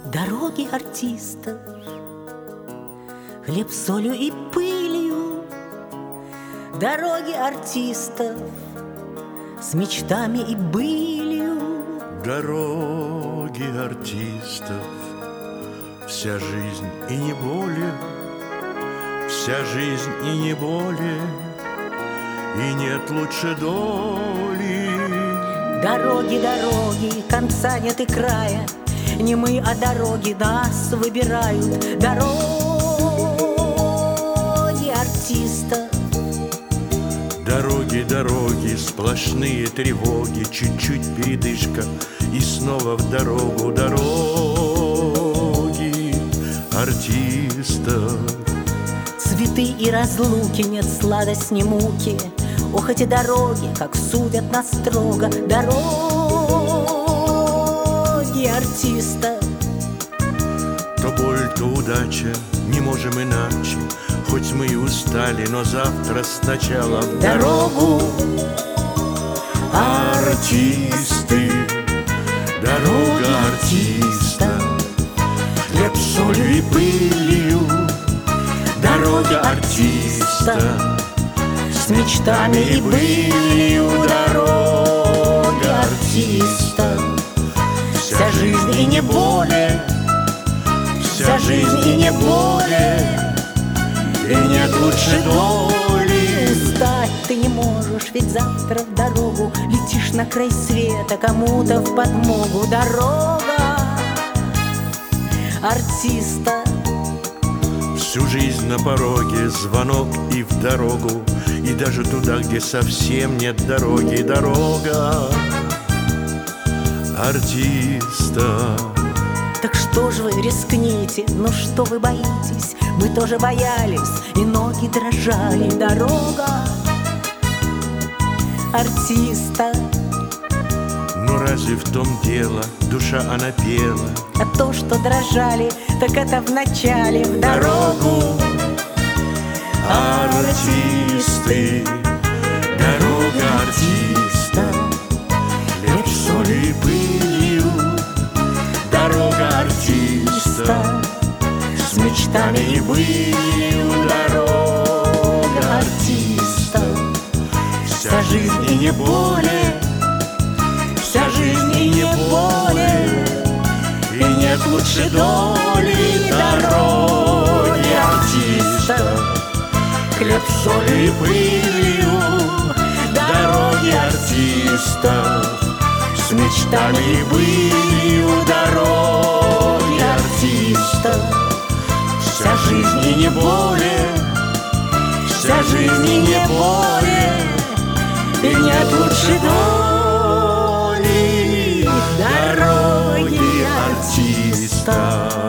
Дороги артистов, хлеб солью и пылью. Дороги артистов с мечтами и былью. Дороги артистов, вся жизнь и не более, вся жизнь и не более, и нет лучше доли. Дороги, дороги, конца нет и края, не мы, а дороги нас выбирают. Дороги артистов. Дороги, дороги, сплошные тревоги, чуть-чуть передышка и снова в дорогу. Дороги артистов. Цветы и разлуки, нет сладость, ни муки. Ох, эти дороги, как судят нас строго. Дороги артиста. То боль, то удача, не можем иначе. Хоть мы и устали, но завтра сначала в дорогу. Артисты, дорога артиста, хлеб солью и пылью. Дорога артиста с мечтами и былью. Дорога артиста, вся жизнь и не более, вся жизнь и не более, и нет лучше доли. Устать ты не можешь, ведь завтра в дорогу летишь на край света, кому-то в подмогу. Дорога артиста. Всю жизнь на пороге, звонок и в дорогу, и даже туда, где совсем нет дороги. Дорога артиста. Так что ж вы рискните, ну что вы боитесь? Мы тоже боялись, и ноги дрожали. Дорога артиста. Ну разве в том дело, душа она пела? А то, что дрожали, так это в начале. В дорогу артисты. Дорога артиста, хлеб солью и пылью. Дорога артиста с мечтами и былью. Дорога артиста, вся жизнь и не более, вся жизнь и не более, и нет лучше доли. Дороги артиста, хлеб солью и пылью. Дороги артиста с мечтами и былью. Дороги артиста, вся жизнь и не более, вся жизнь и не более, и нет лучше доли. Дороги артиста.